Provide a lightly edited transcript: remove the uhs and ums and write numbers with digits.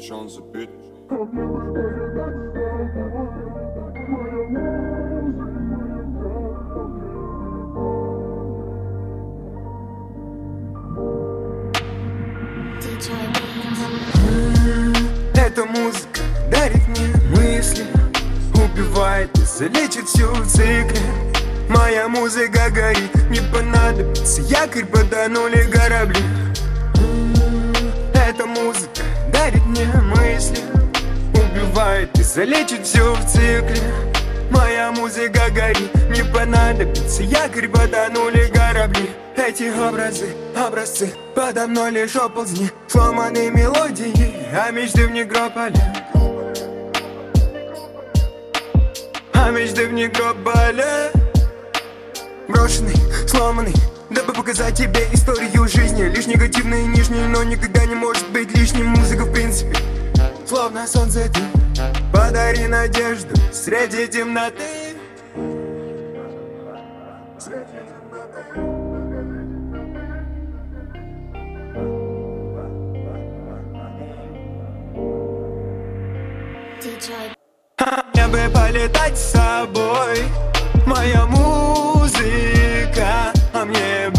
bitch on the beat. Эта музыка дарит мне мысли, убивает и залечит все в цикле. Моя музыка горит, не понадобится якорь, потонули корабли. Эта музыка дарит мне мысли, убивает и залечит все в цикле. Моя музыка горит, не понадобится якорь, потонули корабли. Эти образцы подо мной лишь оползни, сломанные мелодии, а мечты в некрополе. А мечты в некрополе. Брошенный, сломанный, дабы показать тебе историю жизни. Лишь негативный и нижний, но никогда не может быть лишним. Музыка в принципе, словно солнце ты. Подари надежду среди темноты. Мне бы полетать с собой, моя музыка, а мне